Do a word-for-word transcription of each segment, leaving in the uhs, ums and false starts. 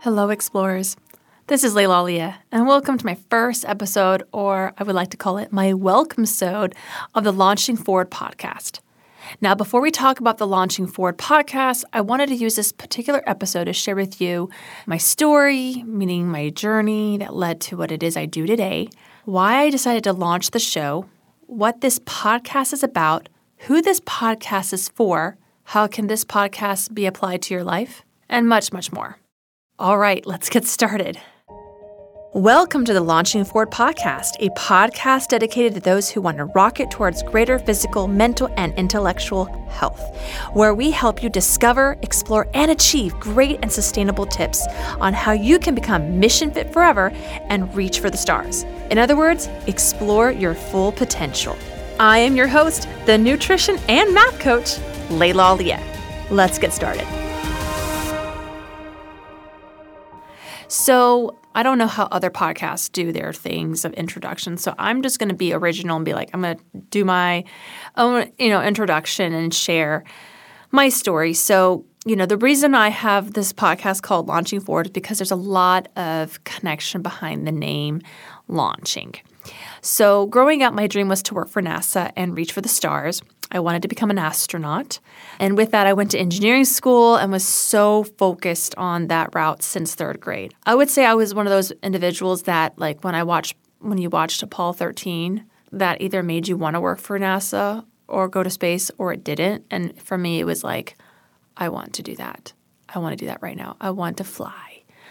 Hello, explorers. This is Layla Aliyah, and welcome to my first episode, or I would like to call it my welcome-sode, of the Launching Forward podcast. Now, before we talk about the Launching Forward podcast, I wanted to use this particular episode to share with you my story, meaning my journey that led to what it is I do today, why I decided to launch the show, what this podcast is about, who this podcast is for, how can this podcast be applied to your life, and much, much more. All right, let's get started. Welcome to the Launching Forward podcast, a podcast dedicated to those who want to rocket towards greater physical, mental, and intellectual health, where we help you discover, explore, and achieve great and sustainable tips on how you can become mission fit forever and reach for the stars. In other words, explore your full potential. I am your host, the nutrition and math coach, Layla Aliyah. Let's get started. So I don't know how other podcasts do their things of introduction, so I'm just going to be original and be like, I'm going to do my own, you know, introduction and share my story. So, you know, the reason I have this podcast called Launching Forward is because there's a lot of connection behind the name launching. So growing up, my dream was to work for NASA and reach for the stars. I wanted to become an astronaut. And with that, I went to engineering school and was so focused on that route since third grade. I would say I was one of those individuals that, like, when I watched, when you watched Apollo thirteen, that either made you want to work for NASA or go to space, or it didn't. And for me, it was like, I want to do that. I want to do that right now. I want to fly.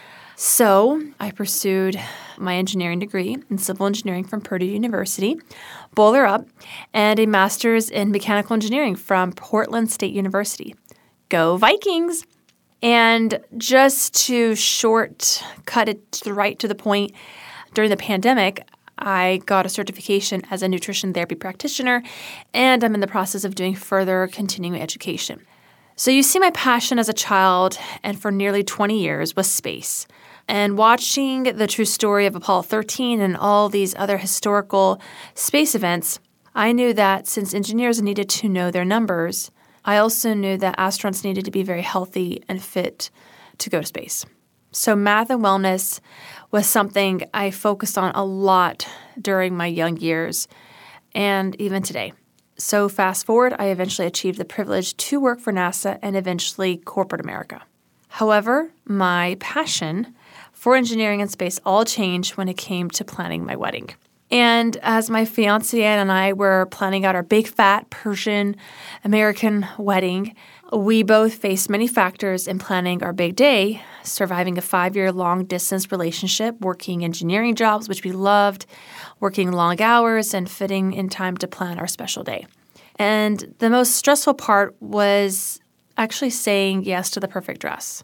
So I pursued my engineering degree in civil engineering from Purdue University, Boulder Up, and a master's in mechanical engineering from Portland State University. Go Vikings! And just to short cut it right to the point, during the pandemic, I got a certification as a nutrition therapy practitioner, and I'm in the process of doing further continuing education. So you see, my passion as a child and for nearly twenty years was space. And watching the true story of Apollo thirteen and all these other historical space events, I knew that since engineers needed to know their numbers, I also knew that astronauts needed to be very healthy and fit to go to space. So math and wellness was something I focused on a lot during my young years and even today. So fast forward, I eventually achieved the privilege to work for NASA and eventually corporate America. However, my passion for engineering and space all changed when it came to planning my wedding. And as my fiancé and I were planning out our big, fat Persian American wedding, we both faced many factors in planning our big day, surviving a five-year long-distance relationship, working engineering jobs, which we loved, working long hours, and fitting in time to plan our special day. And the most stressful part was actually saying yes to the perfect dress.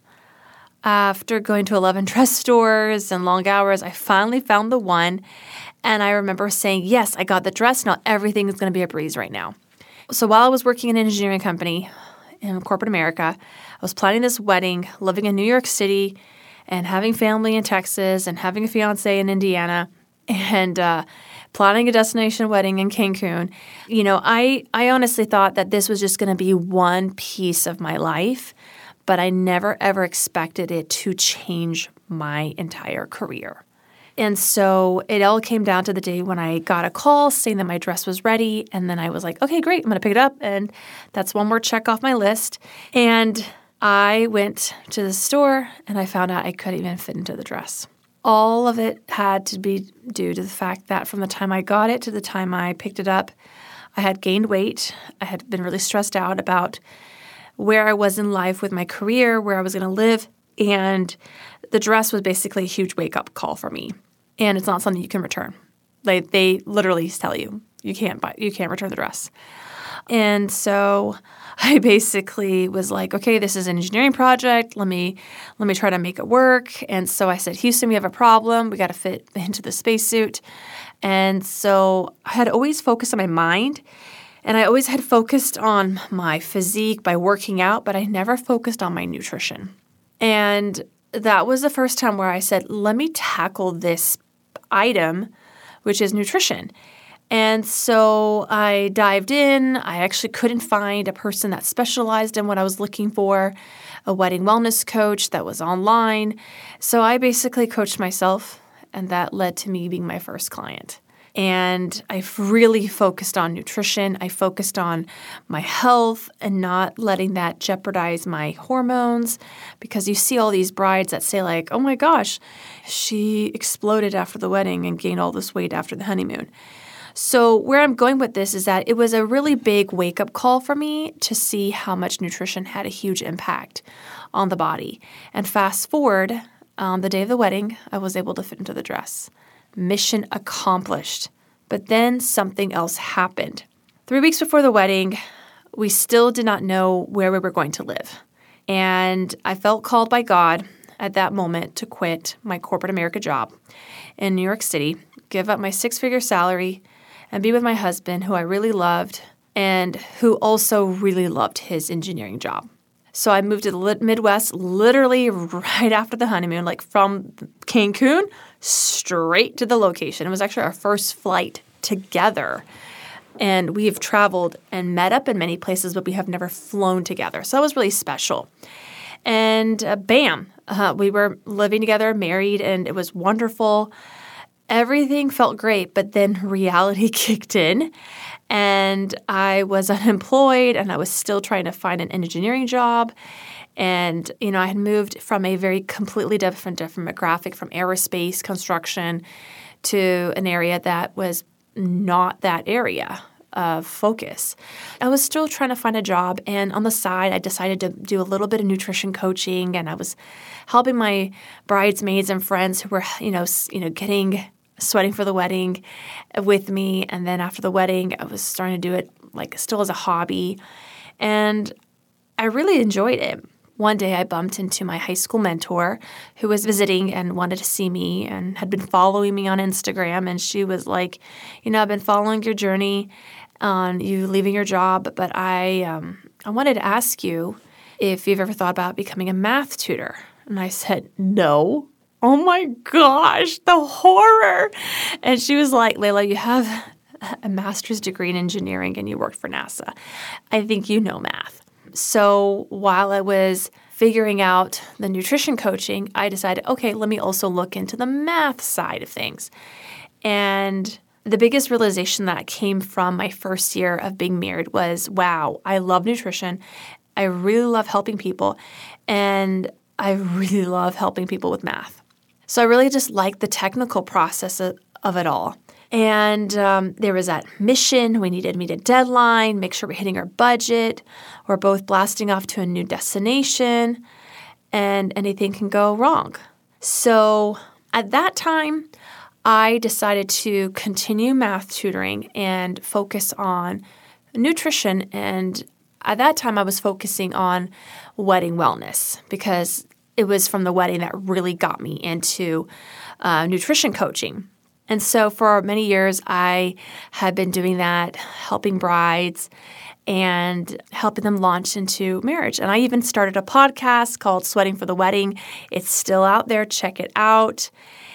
After going to eleven dress stores and long hours, I finally found the one, and I remember saying, yes, I got the dress. Now everything is going to be a breeze right now. So while I was working in an engineering company in corporate America, I was planning this wedding, living in New York City, and having family in Texas, and having a fiance in Indiana, and uh, planning a destination wedding in Cancun. You know, I, I honestly thought that this was just going to be one piece of my life, but I never, ever expected it to change my entire career. And so it all came down to the day when I got a call saying that my dress was ready, and then I was like, okay, great, I'm going to pick it up, and that's one more check off my list. And I went to the store, and I found out I couldn't even fit into the dress. All of it had to be due to the fact that from the time I got it to the time I picked it up, I had gained weight. I had been really stressed out about where I was in life with my career, where I was going to live, and the dress was basically a huge wake-up call for me. And it's not something you can return. Like, they literally tell you, you can't buy, you can't return the dress. And so I basically was like, okay, this is an engineering project. Let me let me try to make it work. And so I said, Houston, we have a problem. We got to fit into the spacesuit. And so I had always focused on my mind, and I always had focused on my physique by working out, but I never focused on my nutrition. And that was the first time where I said, let me tackle this item, which is nutrition. And so I dived in. I actually couldn't find a person that specialized in what I was looking for. a wedding wellness coach that was online. So I basically coached myself, and that led to me being my first client. And I've really focused on nutrition. I focused on my health and not letting that jeopardize my hormones, because you see all these brides that say like, oh my gosh, she exploded after the wedding and gained all this weight after the honeymoon. So where I'm going with this is that it was a really big wake-up call for me to see how much nutrition had a huge impact on the body. And fast forward, on the day of the wedding, I was able to fit into the dress. Mission accomplished. But then something else happened. Three weeks before the wedding, we still did not know where we were going to live. And I felt called by God at that moment to quit my corporate America job in New York City, give up my six-figure salary, and be with my husband, who I really loved and who also really loved his engineering job. So I moved to the Midwest literally right after the honeymoon, like from Cancun straight to the location. It was actually our first flight together. And we've traveled and met up in many places, but we have never flown together. So that was really special. And uh, bam, uh, we were living together, married, and it was wonderful. Everything felt great, but then reality kicked in. And I was unemployed, and I was still trying to find an engineering job. And, you know, I had moved from a very completely different demographic, from aerospace construction to an area that was not that area of focus. I was still trying to find a job, and on the side, I decided to do a little bit of nutrition coaching, and I was helping my bridesmaids and friends who were, you know, you know, getting sweating for the wedding with me. And then after the wedding, I was starting to do it like still as a hobby, and I really enjoyed it. One day I bumped into my high school mentor who was visiting and wanted to see me and had been following me on Instagram. And she was like, you know, I've been following your journey on you leaving your job, but I um, I wanted to ask you if you've ever thought about becoming a math tutor. And I said, no. Oh my gosh, the horror. And she was like, Layla, you have a master's degree in engineering and you worked for NASA. I think you know math. So while I was figuring out the nutrition coaching, I decided, okay, let me also look into the math side of things. And the biggest realization that came from my first year of being married was, wow, I love nutrition. I really love helping people. And I really love helping people with math. So I really just liked the technical process of, of it all. And um, there was that mission. We needed to meet a deadline, make sure we're hitting our budget. We're both blasting off to a new destination, and anything can go wrong. So at that time, I decided to continue math tutoring and focus on nutrition. And at that time, I was focusing on wedding wellness because it was from the wedding that really got me into uh, nutrition coaching. And so for many years, I had been doing that, helping brides and helping them launch into marriage. And I even started a podcast called Sweating for the Wedding. It's still out there. Check it out.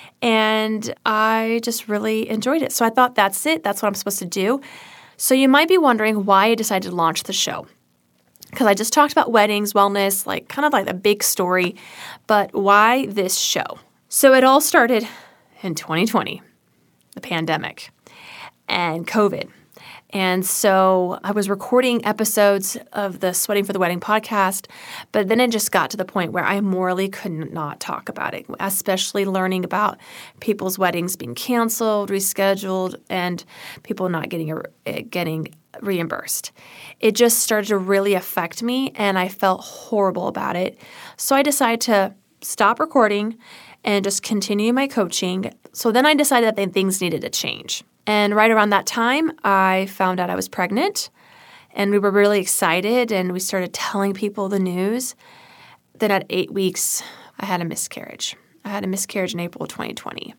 And I just really enjoyed it. So I thought, that's it. That's what I'm supposed to do. So you might be wondering why I decided to launch the show. Because I just talked about weddings, wellness, like kind of like a big story. But why this show? So it all started in twenty twenty, the pandemic and COVID. And so I was recording episodes of the Sweating for the Wedding podcast, but then it just got to the point where I morally could not talk about it, especially learning about people's weddings being canceled, rescheduled, and people not getting a, getting reimbursed. It just started to really affect me, and I felt horrible about it. So I decided to stop recording and just continue my coaching. So then I decided that things needed to change. And right around that time, I found out I was pregnant, and we were really excited, and we started telling people the news. Then at eight weeks, I had a miscarriage. I had a miscarriage in April of twenty twenty.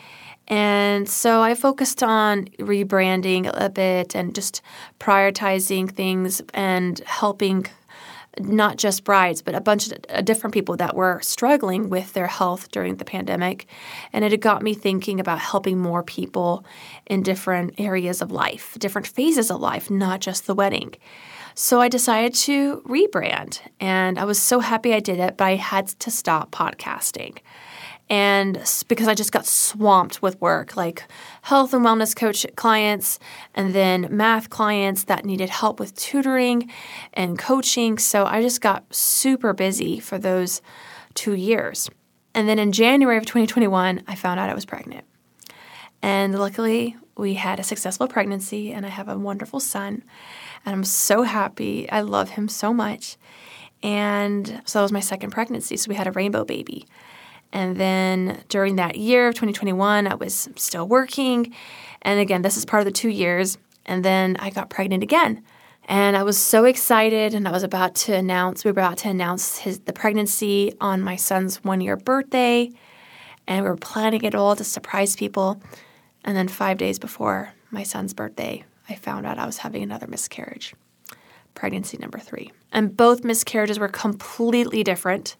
And so I focused on rebranding a bit and just prioritizing things and helping not just brides, but a bunch of different people that were struggling with their health during the pandemic. And it had got me thinking about helping more people in different areas of life, different phases of life, not just the wedding. So I decided to rebrand, and I was so happy I did it, but I had to stop podcasting. And because I just got swamped with work, like health and wellness coach clients, and then math clients that needed help with tutoring and coaching. So I just got super busy for those two years. And then in January of twenty twenty-one, I found out I was pregnant. And luckily, we had a successful pregnancy, and I have a wonderful son. And I'm so happy. I love him so much. And so that was my second pregnancy. So we had a rainbow baby. And then during that year of twenty twenty-one, I was still working. And again, this is part of the two years. And then I got pregnant again. And I was so excited. And I was about to announce, we were about to announce his the pregnancy on my son's one-year birthday. And we were planning it all to surprise people. And then five days before my son's birthday, I found out I was having another miscarriage, pregnancy number three. And both miscarriages were completely different.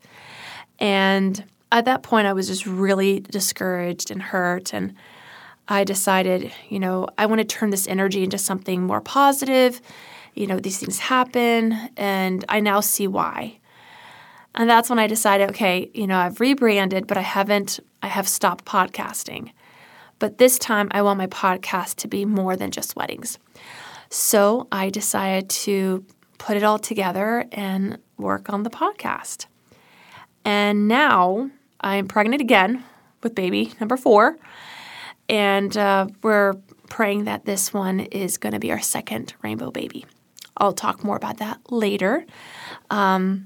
And at that point, I was just really discouraged and hurt, and I decided, you know, I want to turn this energy into something more positive. You know, these things happen, and I now see why. And that's when I decided, okay, you know, I've rebranded, but I haven't, I have stopped podcasting. But this time, I want my podcast to be more than just weddings. So I decided to put it all together and work on the podcast. And now I'm pregnant again with baby number four, and uh, we're praying that this one is going to be our second rainbow baby. I'll talk more about that later, um,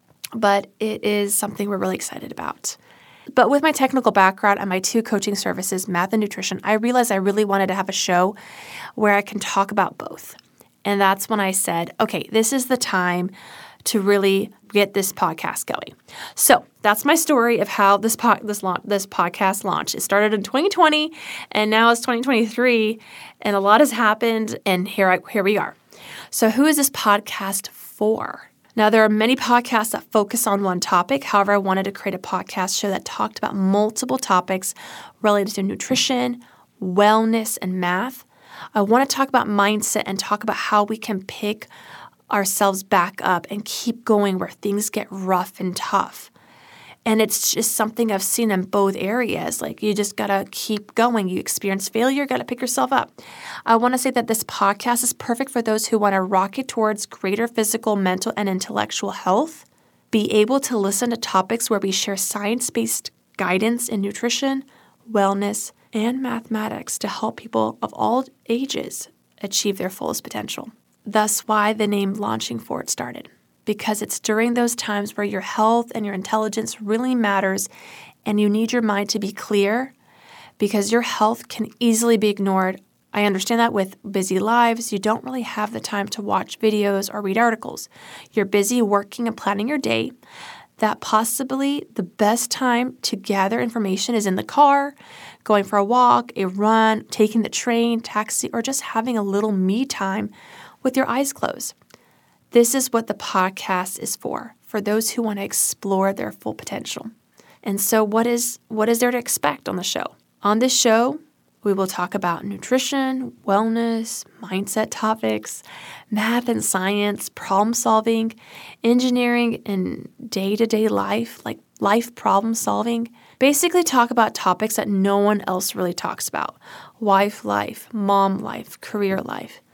but it is something we're really excited about. But with my technical background and my two coaching services, math and nutrition, I realized I really wanted to have a show where I can talk about both. And that's when I said, okay, this is the time to really get this podcast going. So that's my story of how this po- this la- this podcast launched. It started in twenty twenty, and now it's twenty twenty-three, and a lot has happened, and here I, here we are. So who is this podcast for? Now, there are many podcasts that focus on one topic. However, I wanted to create a podcast show that talked about multiple topics related to nutrition, wellness, and math. I want to talk about mindset and talk about how we can pick ourselves back up and keep going where things get rough and tough. And it's just something I've seen in both areas. Like, you just got to keep going. You experience failure, got to pick yourself up. I want to say that this podcast is perfect for those who want to rocket towards greater physical, mental, and intellectual health, be able to listen to topics where we share science-based guidance in nutrition, wellness, and mathematics to help people of all ages achieve their fullest potential. Thus why the name Launching Forward started, because it's during those times where your health and your intelligence really matters and you need your mind to be clear, because your health can easily be ignored. I understand that with busy lives, you don't really have the time to watch videos or read articles. You're busy working and planning your day. That possibly the best time to gather information is in the car, going for a walk, a run, taking the train, taxi, or just having a little me time with your eyes closed. This is what the podcast is for, for those who want to explore their full potential. And so what is what is there to expect on the show? On this show, we will talk about nutrition, wellness, mindset topics, math and science, problem solving, engineering, and day-to-day life, like life problem solving. Basically talk about topics that no one else really talks about. Wife life, mom life, career life.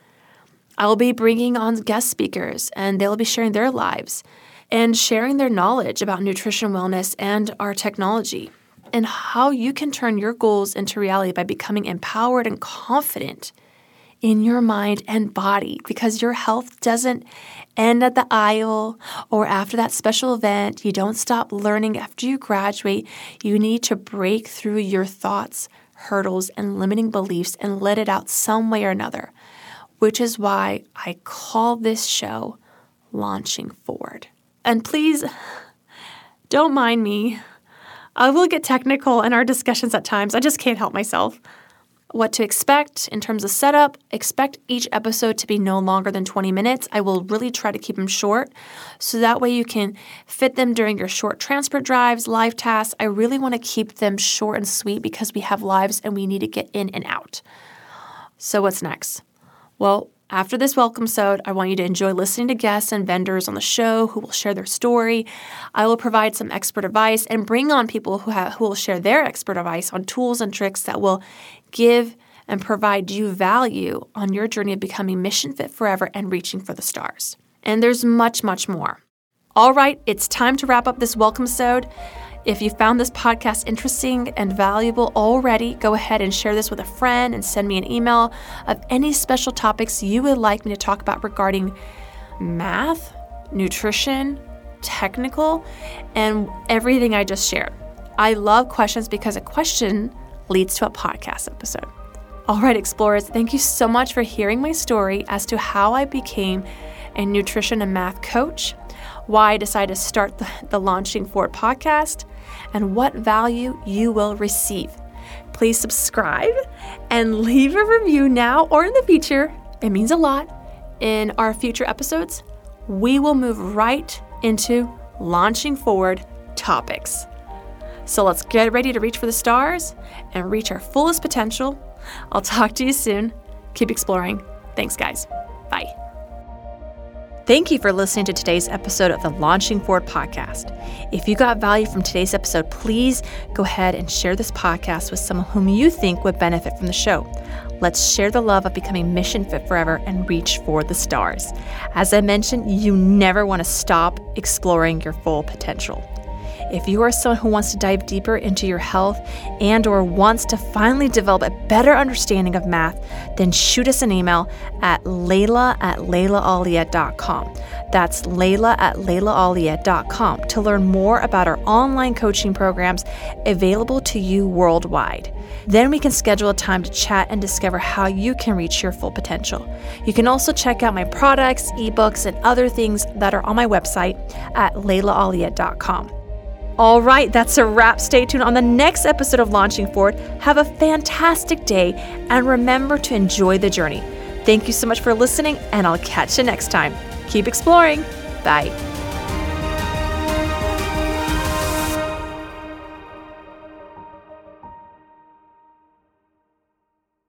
I will be bringing on guest speakers, and they'll be sharing their lives and sharing their knowledge about nutrition, wellness, and our technology, and how you can turn your goals into reality by becoming empowered and confident in your mind and body, because your health doesn't end at the aisle or after that special event. You don't stop learning after you graduate. You need to break through your thoughts, hurdles, and limiting beliefs and let it out some way or another, which is why I call this show Launching Forward. And please, don't mind me. I will get technical in our discussions at times. I just can't help myself. what to expect in terms of setup. Expect each episode to be no longer than twenty minutes. I will really try to keep them short, so that way you can fit them during your short transport drives, live tasks. I really want to keep them short and sweet because we have lives and we need to get in and out. So what's next? Well, after this welcome episode, I want you to enjoy listening to guests and vendors on the show who will share their story. I will provide some expert advice and bring on people who, have, who will share their expert advice on tools and tricks that will give and provide you value on your journey of becoming mission fit forever and reaching for the stars. And there's much, much more. All right, it's time to wrap up this welcome episode. If you found this podcast interesting and valuable already, go ahead and share this with a friend and send me an email of any special topics you would like me to talk about regarding math, nutrition, technical, and everything I just shared. I love questions because a question leads to a podcast episode. All right, explorers, thank you so much for hearing my story as to how I became a nutrition and math coach, why I decided to start the, the Launching Forward podcast, and what value you will receive. Please subscribe and leave a review now or in the future. It means a lot. In our future episodes, we will move right into launching forward topics. So let's get ready to reach for the stars and reach our fullest potential. I'll talk to you soon. Keep exploring. Thanks, guys. Bye. Thank you for listening to today's episode of the Launching Forward podcast. If you got value from today's episode, please go ahead and share this podcast with someone whom you think would benefit from the show. Let's share the love of becoming mission fit forever and reach for the stars. As I mentioned, you never want to stop exploring your full potential. If you are someone who wants to dive deeper into your health and or wants to finally develop a better understanding of math, then shoot us an email at Layla at Layla Aliyah dot com. That's Layla at Layla Aliyah dot com to learn more about our online coaching programs available to you worldwide. Then we can schedule a time to chat and discover how you can reach your full potential. You can also check out my products, ebooks, and other things that are on my website at Layla Aliyah dot com. All right, that's a wrap. Stay tuned on the next episode of Launching Forward. Have a fantastic day and remember to enjoy the journey. Thank you so much for listening, and I'll catch you next time. Keep exploring. Bye.